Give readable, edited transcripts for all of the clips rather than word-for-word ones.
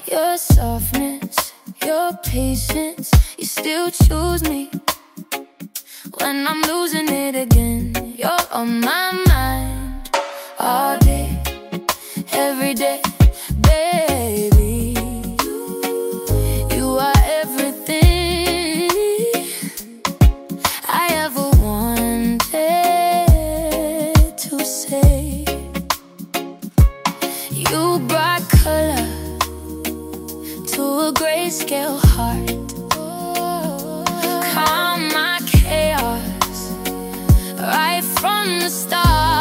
Your softness, your patience, you still choose me when I'm losing it again. You're on my mind all day, every day, baby. You are everything I ever wanted to say. You brought color to a grayscale heart, calm my chaos right from the start.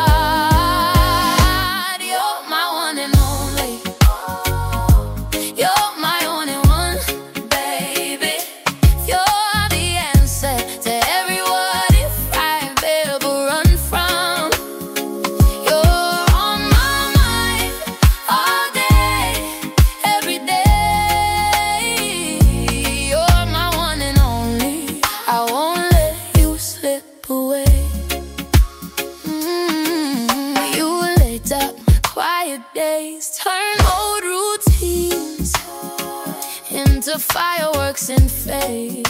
You're my one and only. You're my only one, baby. You're the answer to every what if I've ever run from. You're on my mind all day, every day. You're my one and only. I won't let you slip away. You lit up quiet days, turn old routines into fireworks and fade.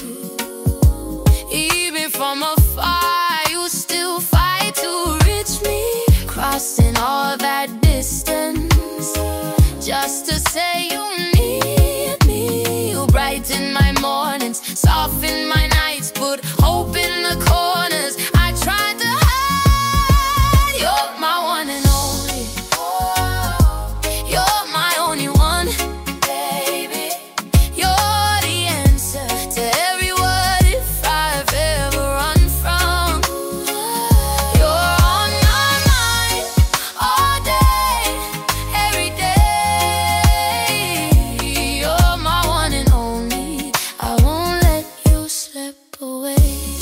Even from afar, you still fight to reach me, crossing all that distance just to say you need me. You brighten my mornings, soften my nights, put hope in the corners I tried to hide. You're my one and only. You're my only one, baby. You're the answer to every what if I've ever run from. You're on my mind all day, every day. You're my one and only. I won't let you slip away.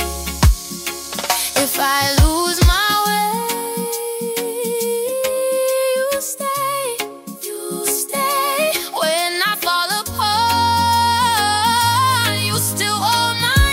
If I lose my way, you stay, you stay. When I fall apart, you still hold my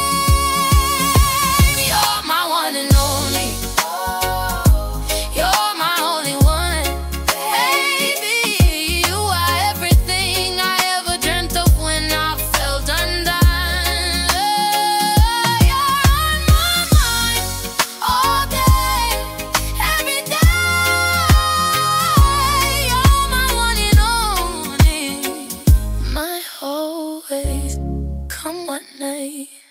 name. You're my one and only. You're my only one, baby. You are everything I ever dreamt of when I felt undone. You're on my mind all day, every day. You're my one and only, my always. Come what may.